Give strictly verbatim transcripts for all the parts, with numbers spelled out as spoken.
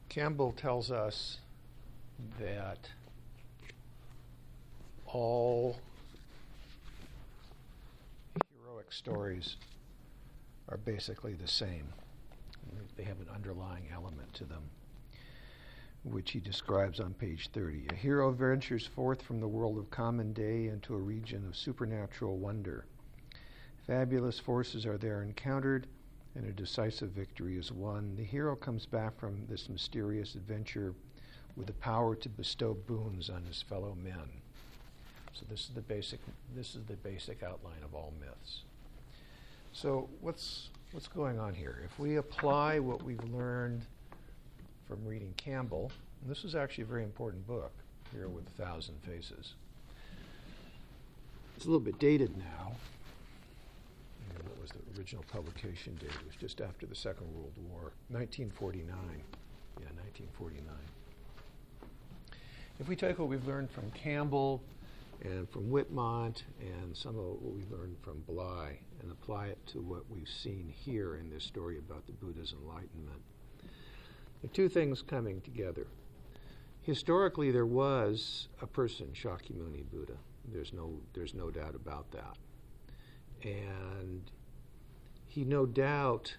Campbell tells us that all heroic stories are basically the same. They have an underlying element to them, which he describes on page thirty. A hero ventures forth from the world of common day into a region of supernatural wonder. Fabulous forces are there encountered, and a decisive victory is won. The hero comes back from this mysterious adventure with the power to bestow boons on his fellow men. So this is the basic this is the basic outline of all myths. So what's what's going on here? If we apply what we've learned from reading Campbell, and this is actually a very important book, Hero with a Thousand Faces. It's a little bit dated now. What was the original publication date? It was just after the Second World War, nineteen forty-nine. Yeah, nineteen forty-nine. If we take what we've learned from Campbell and from Whitmont and some of what we learned from Bly and apply it to what we've seen here in this story about the Buddha's enlightenment, there are two things coming together. Historically, there was a person, Shakyamuni Buddha. There's no, there's no doubt about that. And he no doubt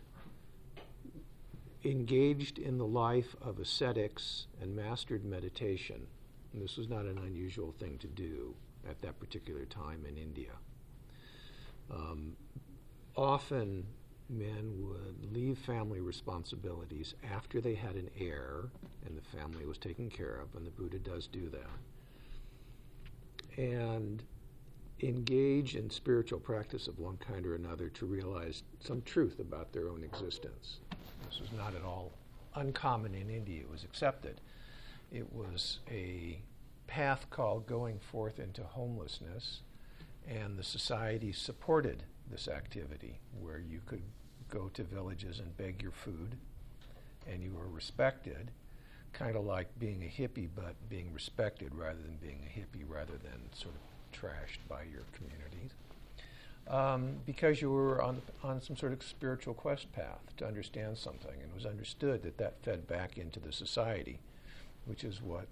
engaged in the life of ascetics and mastered meditation. And this was not an unusual thing to do at that particular time in India. Um, often men would leave family responsibilities after they had an heir and the family was taken care of, and the Buddha does do that, and engage in spiritual practice of one kind or another to realize some truth about their own existence. This was not at all uncommon in India. It was accepted. It was a path called going forth into homelessness, and the society supported this activity where you could go to villages and beg your food, and you were respected, kind of like being a hippie, but being respected rather than being a hippie, rather than sort of trashed by your communities, um, because you were on, on some sort of spiritual quest path to understand something, and it was understood that that fed back into the society, which is what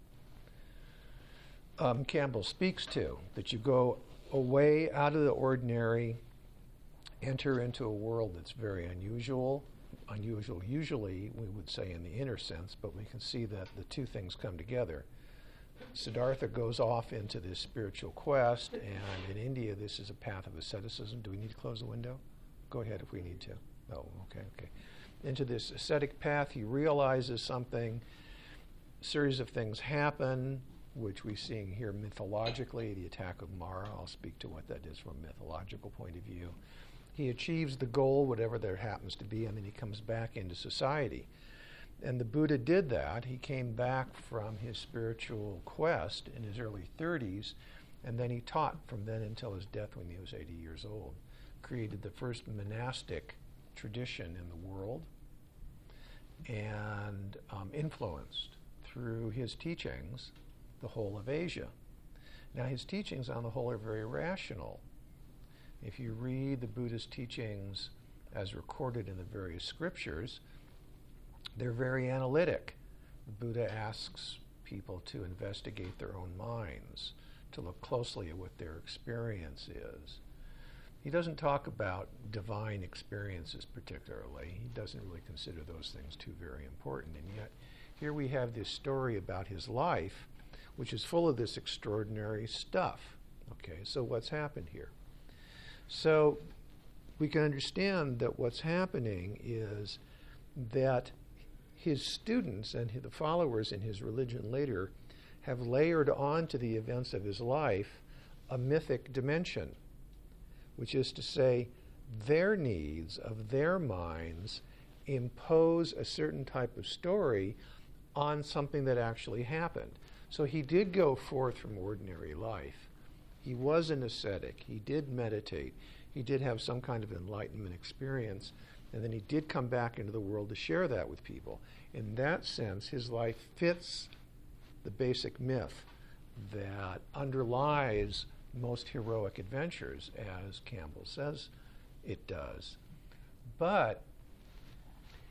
um, Campbell speaks to, that you go away out of the ordinary, enter into a world that's very unusual, unusual usually we would say in the inner sense, but we can see that the two things come together. Siddhartha goes off into this spiritual quest, and in India this is a path of asceticism. Do we need to close the window? Go ahead if we need to. Oh, okay, okay. Into this ascetic path, he realizes something. A series of things happen, which we see here mythologically, the attack of Mara. I'll speak to what that is from a mythological point of view. He achieves the goal, whatever there happens to be, and then he comes back into society. And the Buddha did that. He came back from his spiritual quest in his early thirties, and then he taught from then until his death when he was eighty years old. Created the first monastic tradition in the world, and um, influenced through his teachings the whole of Asia. Now his teachings on the whole are very rational. If you read the Buddha's teachings as recorded in the various scriptures, they're very analytic. The Buddha asks people to investigate their own minds, to look closely at what their experience is. He doesn't talk about divine experiences particularly. He doesn't really consider those things too very important. And yet, here we have this story about his life, which is full of this extraordinary stuff. Okay, so what's happened here? So we can understand that what's happening is that his students and the followers in his religion later have layered onto the events of his life a mythic dimension, which is to say their needs of their minds impose a certain type of story on something that actually happened. So he did go forth from ordinary life. He was an ascetic. He did meditate. He did have some kind of enlightenment experience. And then he did come back into the world to share that with people. In that sense, his life fits the basic myth that underlies most heroic adventures, as Campbell says it does. But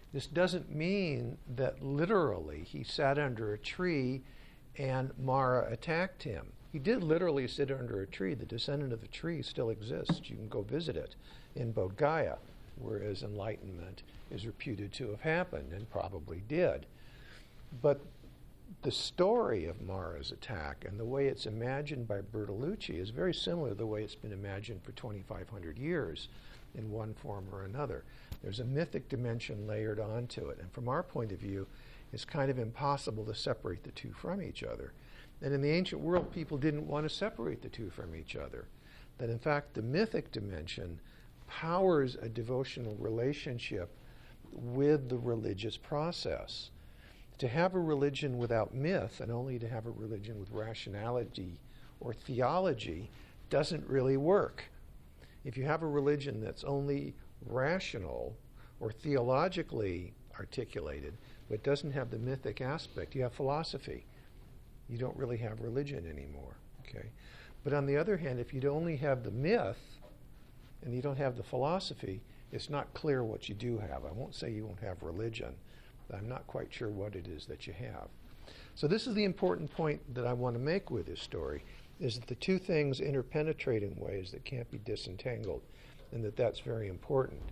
This doesn't mean that literally he sat under a tree and Mara attacked him. He did literally sit under a tree. The descendant of the tree still exists. You can go visit it in Bodh Gaya, whereas enlightenment is reputed to have happened, and probably did. But the story of Mara's attack and the way it's imagined by Bertolucci is very similar to the way it's been imagined for twenty-five hundred years in one form or another. There's a mythic dimension layered onto it, and from our point of view, it's kind of impossible to separate the two from each other. And in the ancient world, people didn't want to separate the two from each other. That in fact, the mythic dimension powers a devotional relationship with the religious process. To have a religion without myth and only to have a religion with rationality or theology doesn't really work. If you have a religion that's only rational or theologically articulated, but doesn't have the mythic aspect, you have philosophy. You don't really have religion anymore. Okay? But on the other hand, if you only have the myth and you don't have the philosophy, it's not clear what you do have. I won't say you won't have religion, but I'm not quite sure what it is that you have. So this is the important point that I want to make with this story, is that the two things interpenetrate in ways that can't be disentangled, and that that's very important.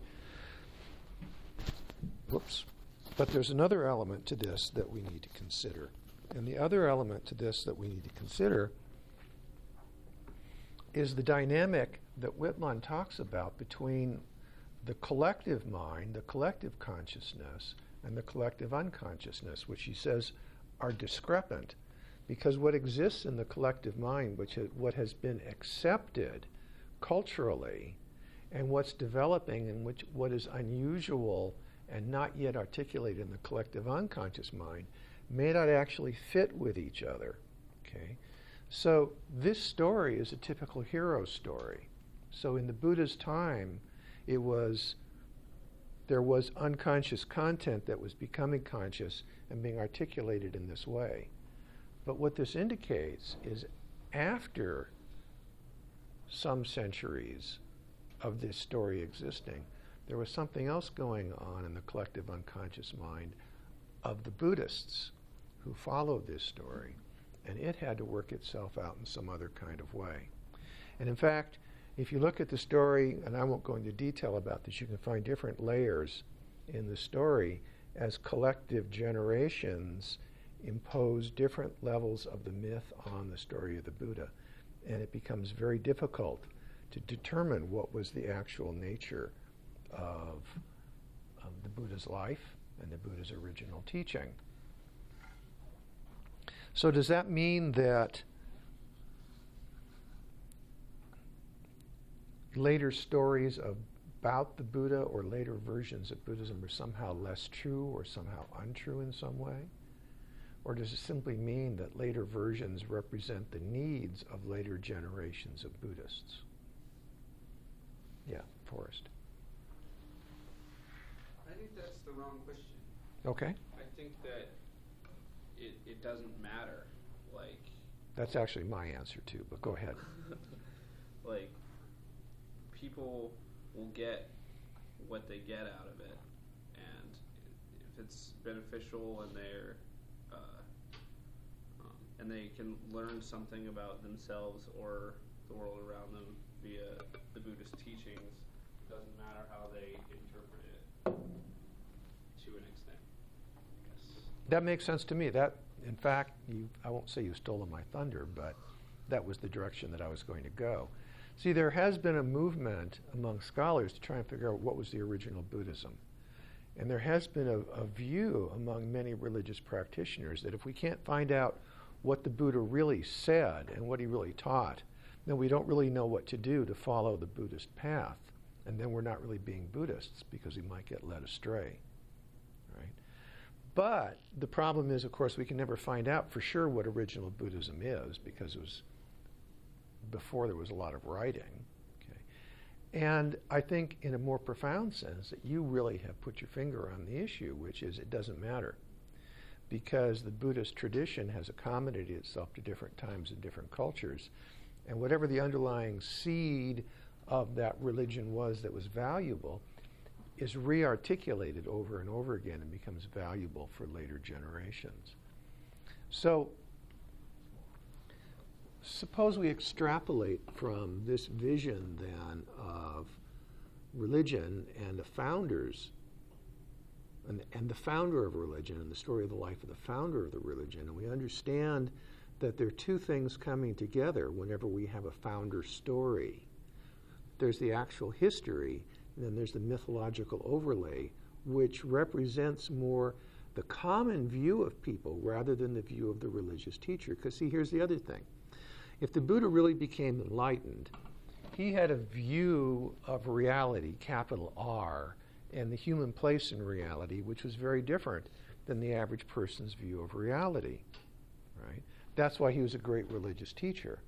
Whoops. But there's another element to this that we need to consider. And the other element to this that we need to consider is the dynamic that Whitman talks about between the collective mind, the collective consciousness, and the collective unconsciousness, which he says are discrepant. Because what exists in the collective mind, which ha- what has been accepted culturally, and what's developing and which what is unusual and not yet articulated in the collective unconscious mind, may not actually fit with each other. Okay? So this story is a typical hero story. So in the Buddha's time, it was there was unconscious content that was becoming conscious and being articulated in this way. But what this indicates is after some centuries of this story existing, there was something else going on in the collective unconscious mind of the Buddhists who followed this story, and it had to work itself out in some other kind of way. And in fact, if you look at the story, and I won't go into detail about this, you can find different layers in the story as collective generations impose different levels of the myth on the story of the Buddha. And it becomes very difficult to determine what was the actual nature of, of the Buddha's life and the Buddha's original teaching. So does that mean that later stories about the Buddha or later versions of Buddhism are somehow less true or somehow untrue in some way? Or does it simply mean that later versions represent the needs of later generations of Buddhists? Yeah, Forrest. I think that's the wrong question. Okay. I think that it, it doesn't matter. Like, that's actually my answer too, but go ahead. Like, people will get what they get out of it, and if it's beneficial and they're uh, um, and they can learn something about themselves or the world around them via the Buddhist teachings, it doesn't matter how they interpret it to an extent. Yes. That makes sense to me. That, in fact, you, I won't say you've stolen my thunder, but that was the direction that I was going to go. See, there has been a movement among scholars to try and figure out what was the original Buddhism. And there has been a, a view among many religious practitioners that if we can't find out what the Buddha really said and what he really taught, then we don't really know what to do to follow the Buddhist path. And then we're not really being Buddhists because we might get led astray. Right? But the problem is, of course, we can never find out for sure what original Buddhism is because it was before there was a lot of writing. Okay? And I think in a more profound sense that you really have put your finger on the issue, which is it doesn't matter. Because the Buddhist tradition has accommodated itself to different times and different cultures. And whatever the underlying seed of that religion was that was valuable, is re-articulated over and over again and becomes valuable for later generations. So suppose we extrapolate from this vision then of religion and the founders and, and the founder of religion and the story of the life of the founder of the religion, and we understand that there are two things coming together whenever we have a founder story. There's the actual history, and then there's the mythological overlay, which represents more the common view of people rather than the view of the religious teacher. Because see, here's the other thing. If the Buddha really became enlightened, he had a view of reality, capital R, and the human place in reality, which was very different than the average person's view of reality, right? That's why he was a great religious teacher.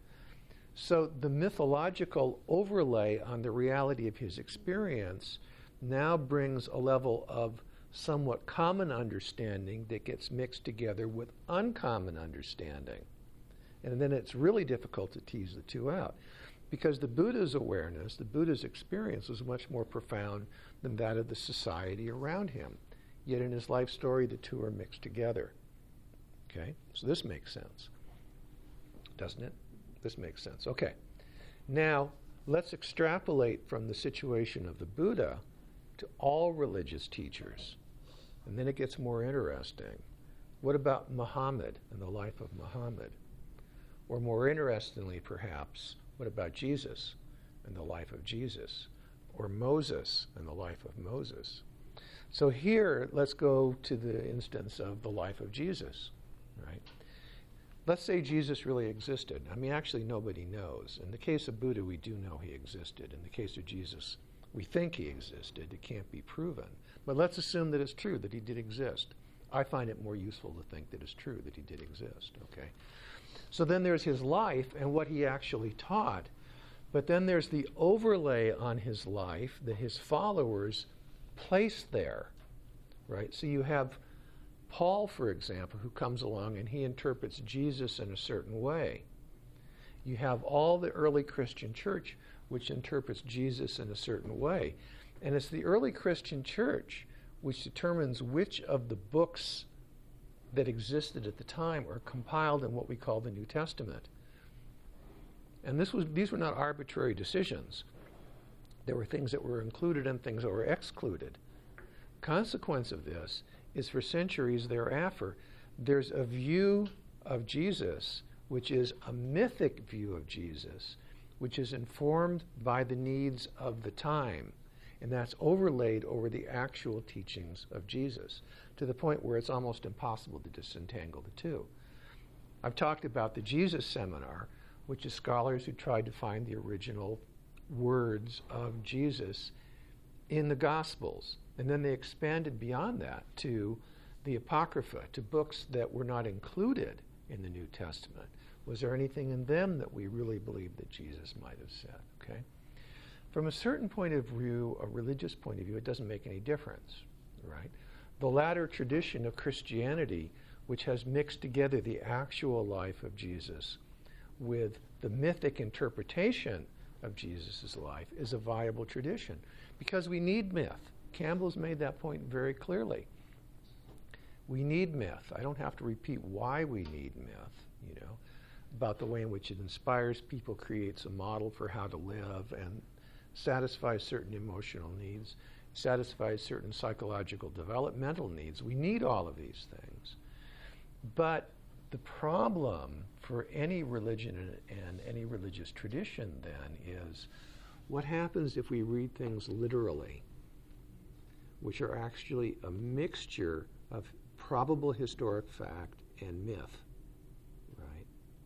So the mythological overlay on the reality of his experience now brings a level of somewhat common understanding that gets mixed together with uncommon understanding. And then it's really difficult to tease the two out, because the Buddha's awareness, the Buddha's experience was much more profound than that of the society around him. Yet in his life story, the two are mixed together. Okay? So this makes sense, doesn't it? This makes sense. Okay. Now, let's extrapolate from the situation of the Buddha to all religious teachers. And then it gets more interesting. What about Muhammad and the life of Muhammad? Or more interestingly, perhaps, what about Jesus and the life of Jesus? Or Moses and the life of Moses? So here, let's go to the instance of the life of Jesus, right? Let's say Jesus really existed. I mean, actually, nobody knows. In the case of Buddha, we do know he existed. In the case of Jesus, we think he existed. It can't be proven. But let's assume that it's true, that he did exist. I find it more useful to think that it's true, that he did exist, okay? So then there's his life and what he actually taught. But then there's the overlay on his life that his followers placed there, right? So you have Paul, for example, who comes along and he interprets Jesus in a certain way. You have all the early Christian church which interprets Jesus in a certain way. And it's the early Christian church which determines which of the books that existed at the time are compiled in what we call the New Testament. And this was these were not arbitrary decisions. There were things that were included and things that were excluded. Consequence of this is for centuries thereafter, there's a view of Jesus which is a mythic view of Jesus, which is informed by the needs of the time. And that's overlaid over the actual teachings of Jesus to the point where it's almost impossible to disentangle the two. I've talked about the Jesus Seminar, which is scholars who tried to find the original words of Jesus in the Gospels. And then they expanded beyond that to the Apocrypha, to books that were not included in the New Testament. Was there anything in them that we really believe that Jesus might have said? Okay? From a certain point of view, a religious point of view, it doesn't make any difference, right? The latter tradition of Christianity, which has mixed together the actual life of Jesus with the mythic interpretation of Jesus' life, is a viable tradition, because we need myth. Campbell's made that point very clearly. We need myth. I don't have to repeat why we need myth, you know, about the way in which it inspires people, creates a model for how to live, and satisfies certain emotional needs, satisfies certain psychological developmental needs. We need all of these things. But the problem for any religion and, and any religious tradition then is, what happens if we read things literally, which are actually a mixture of probable historic fact and myth, right?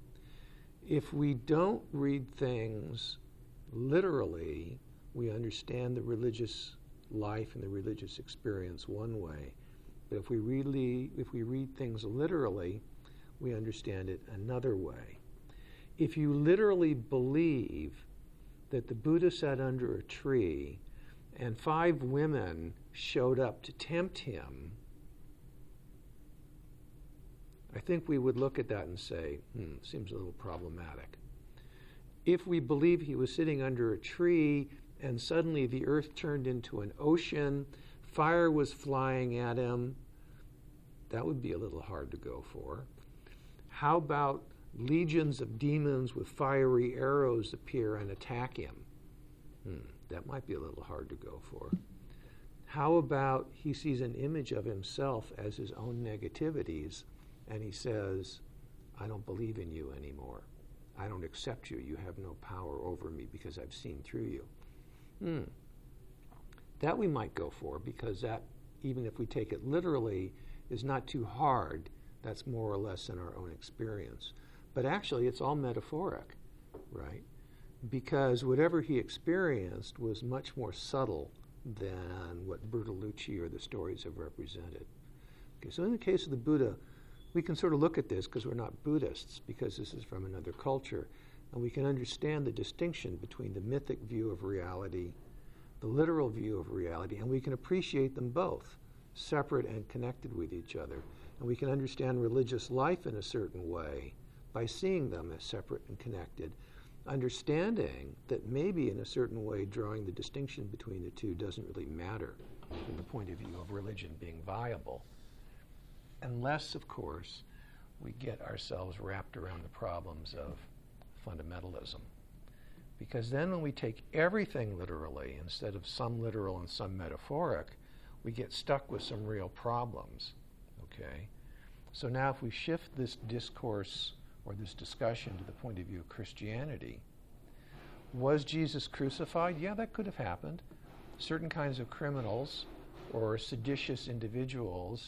If we don't read things literally, we understand the religious life and the religious experience one way. But if we really, if we read things literally, we understand it another way. If you literally believe that the Buddha sat under a tree and five women showed up to tempt him, I think we would look at that and say, hmm, seems a little problematic. If we believe he was sitting under a tree and suddenly the earth turned into an ocean, fire was flying at him. That would be a little hard to go for. How about legions of demons with fiery arrows appear and attack him? Hmm, that might be a little hard to go for. How about he sees an image of himself as his own negativities, and he says, I don't believe in you anymore. I don't accept you. You have no power over me because I've seen through you. Hmm. That we might go for, because that, even if we take it literally, is not too hard. That's more or less in our own experience. But actually, it's all metaphoric, right? Because whatever he experienced was much more subtle than what Bertolucci or the stories have represented. Okay, so in the case of the Buddha, we can sort of look at this because we're not Buddhists, because this is from another culture, and we can understand the distinction between the mythic view of reality, the literal view of reality, and we can appreciate them both, separate and connected with each other. And we can understand religious life in a certain way by seeing them as separate and connected, understanding that maybe in a certain way drawing the distinction between the two doesn't really matter from the point of view of religion being viable. Unless, of course, we get ourselves wrapped around the problems of fundamentalism. Because then when we take everything literally, instead of some literal and some metaphoric, we get stuck with some real problems, okay? So now if we shift this discourse or this discussion to the point of view of Christianity, was Jesus crucified? Yeah, that could have happened. Certain kinds of criminals or seditious individuals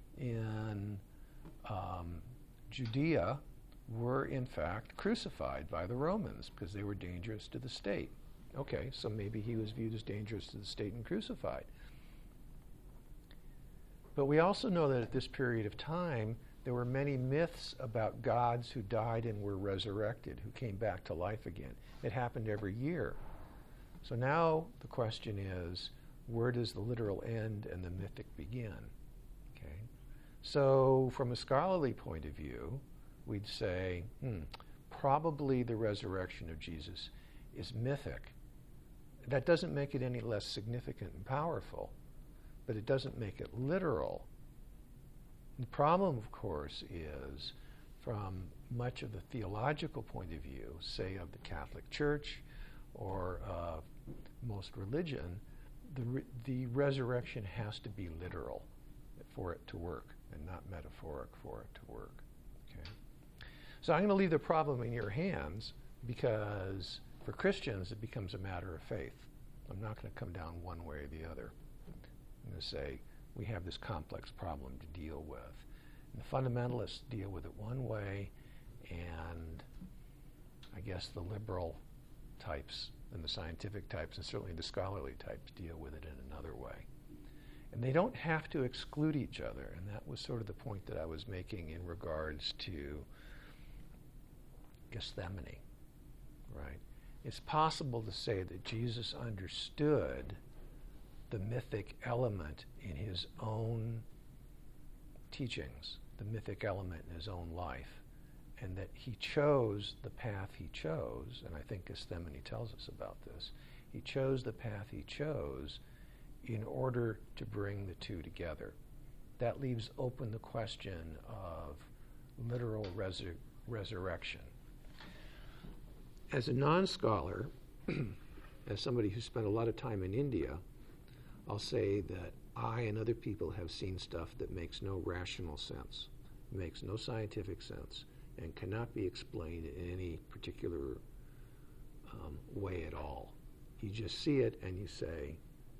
in um, Judea were in fact crucified by the Romans because they were dangerous to the state. Okay, so maybe he was viewed as dangerous to the state and crucified. But we also know that at this period of time, there were many myths about gods who died and were resurrected, who came back to life again. It happened every year. So now the question is, where does the literal end and the mythic begin? Okay. So from a scholarly point of view, we'd say, hmm, probably the resurrection of Jesus is mythic. That doesn't make it any less significant and powerful, but it doesn't make it literal. The problem, of course, is from much of the theological point of view, say of the Catholic Church or uh, most religion, the, re- the resurrection has to be literal for it to work and not metaphoric for it to work. Okay? So I'm going to leave the problem in your hands because for Christians it becomes a matter of faith. I'm not going to come down one way or the other. I'm going to say we have this complex problem to deal with. And the fundamentalists deal with it one way, and I guess the liberal types and the scientific types and certainly the scholarly types deal with it in another way. And they don't have to exclude each other, and that was sort of the point that I was making in regards to Gethsemane, right? It's possible to say that Jesus understood the mythic element in his own teachings, the mythic element in his own life, and that he chose the path he chose, and I think Gethsemane tells us about this. He chose the path he chose in order to bring the two together. That leaves open the question of literal resur- resurrection. As a non-scholar, as somebody who spent a lot of time in India, I'll say that I and other people have seen stuff that makes no rational sense, makes no scientific sense, and cannot be explained in any particular um, way at all. You just see it and you say,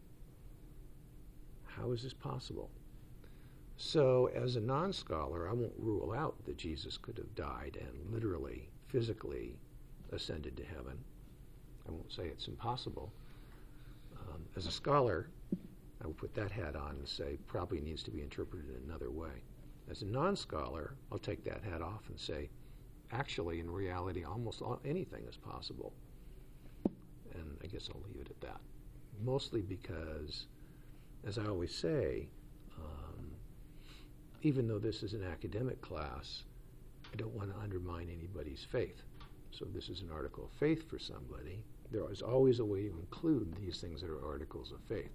how is this possible? So as a non-scholar, I won't rule out that Jesus could have died and literally, physically ascended to heaven. I won't say it's impossible. Um, as a scholar, I will put that hat on and say probably needs to be interpreted in another way. As a non-scholar, I'll take that hat off and say, actually, in reality, almost all, anything is possible. And I guess I'll leave it at that. Mostly because, as I always say, um, even though this is an academic class, I don't want to undermine anybody's faith. So this is an article of faith for somebody, There is always a way to include these things that are articles of faith.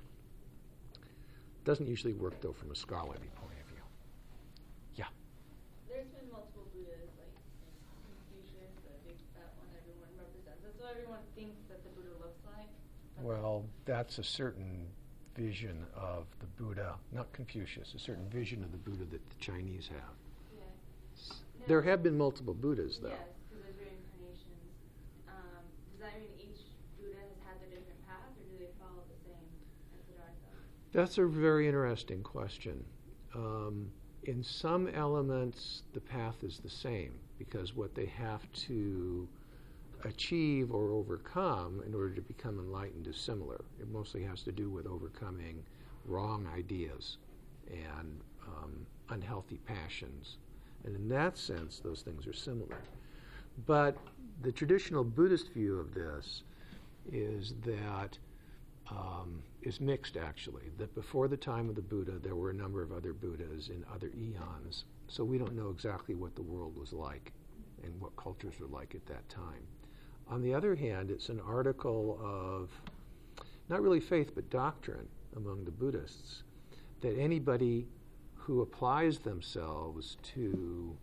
Doesn't usually work, though, from a scholarly point of view. Yeah? There's been multiple Buddhas, like Confucius, the big fat one everyone represents. That's what everyone thinks that the Buddha looks like. Well, that's a certain vision of the Buddha, not Confucius, a certain vision of the Buddha that the Chinese have. Yeah. There have been multiple Buddhas, though. Yes, because there's reincarnations. Um, does that mean each Buddha has had a different path, or do they follow the same as Siddhartha? That's a very interesting question. Um, in some elements, the path is the same, because what they have to achieve or overcome in order to become enlightened is similar. It mostly has to do with overcoming wrong ideas and um, unhealthy passions. And in that sense, those things are similar. But the traditional Buddhist view of this is that um, is mixed, actually, that before the time of the Buddha, there were a number of other Buddhas in other eons. So we don't know exactly what the world was like and what cultures were like at that time. On the other hand, it's an article of not really faith but doctrine among the Buddhists that anybody who applies themselves to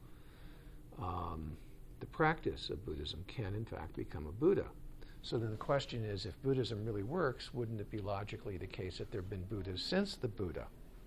um, the practice of Buddhism can in fact become a Buddha. So then the question is, if Buddhism really works, wouldn't it be logically the case that there have been Buddhas since the Buddha?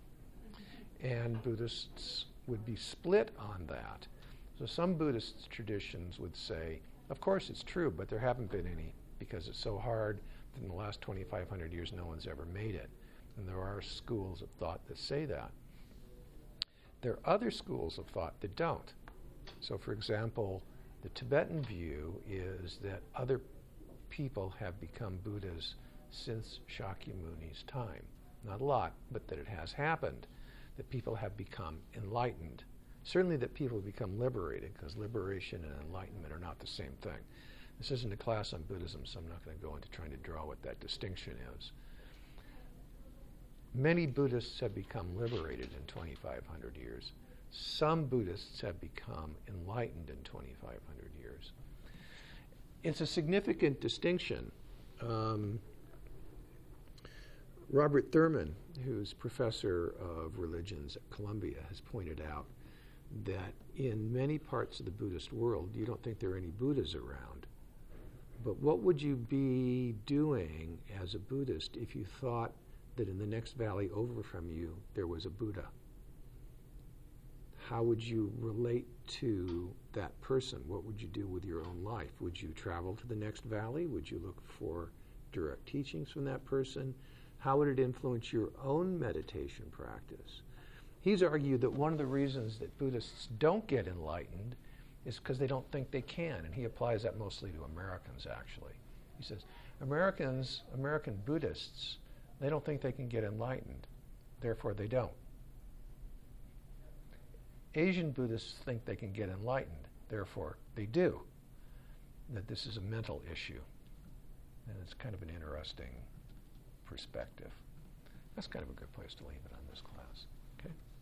And Buddhists would be split on that. So some Buddhist traditions would say, of course it's true, but there haven't been any because it's so hard that in the last twenty-five hundred years no one's ever made it. And there are schools of thought that say that. There are other schools of thought that don't. So for example, the Tibetan view is that other people have become Buddhas since Shakyamuni's time. Not a lot, but that it has happened, that people have become enlightened. Certainly that people have become liberated, because liberation and enlightenment are not the same thing. This isn't a class on Buddhism, so I'm not going to go into trying to draw what that distinction is. Many Buddhists have become liberated in twenty-five hundred years. Some Buddhists have become enlightened in twenty-five hundred years. It's a significant distinction. Um, Robert Thurman, who's professor of religions at Columbia, has pointed out that in many parts of the Buddhist world, you don't think there are any Buddhas around. But what would you be doing as a Buddhist if you thought that in the next valley over from you there was a Buddha? How would you relate to that person? What would you do with your own life? Would you travel to the next valley? Would you look for direct teachings from that person? How would it influence your own meditation practice? He's argued that one of the reasons that Buddhists don't get enlightened is because they don't think they can, and he applies that mostly to Americans, actually. He says, Americans, American Buddhists, they don't think they can get enlightened, therefore they don't. Asian Buddhists think they can get enlightened, therefore they do. That this is a mental issue, and it's kind of an interesting perspective. That's kind of a good place to leave it on this class. Okay?